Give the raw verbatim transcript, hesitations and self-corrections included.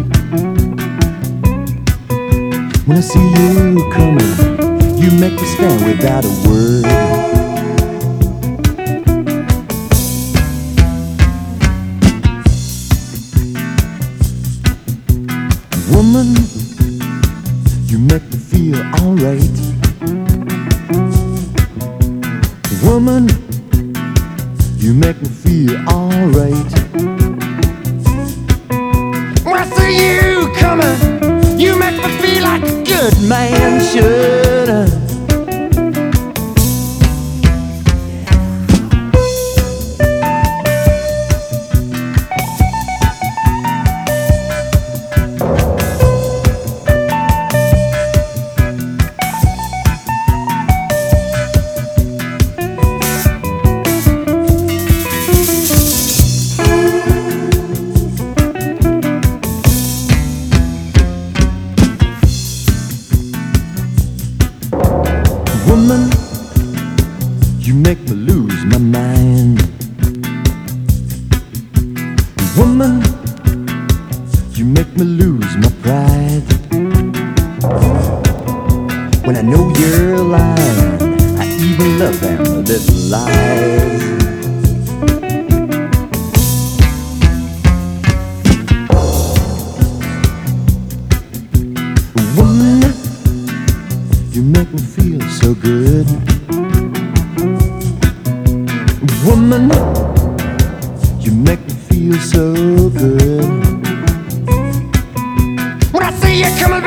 When I see you coming, you make me stand without a word. Woman, you make me feel alright. Woman, you make me feel alright. When I see you coming, you make me feel like a good man should. Woman, you make me lose my mind. Woman, you make me lose my pride. When I know you're lying, I even love them little lies. Woman, you make me feel so good. Woman, you make me feel so good. When I see you coming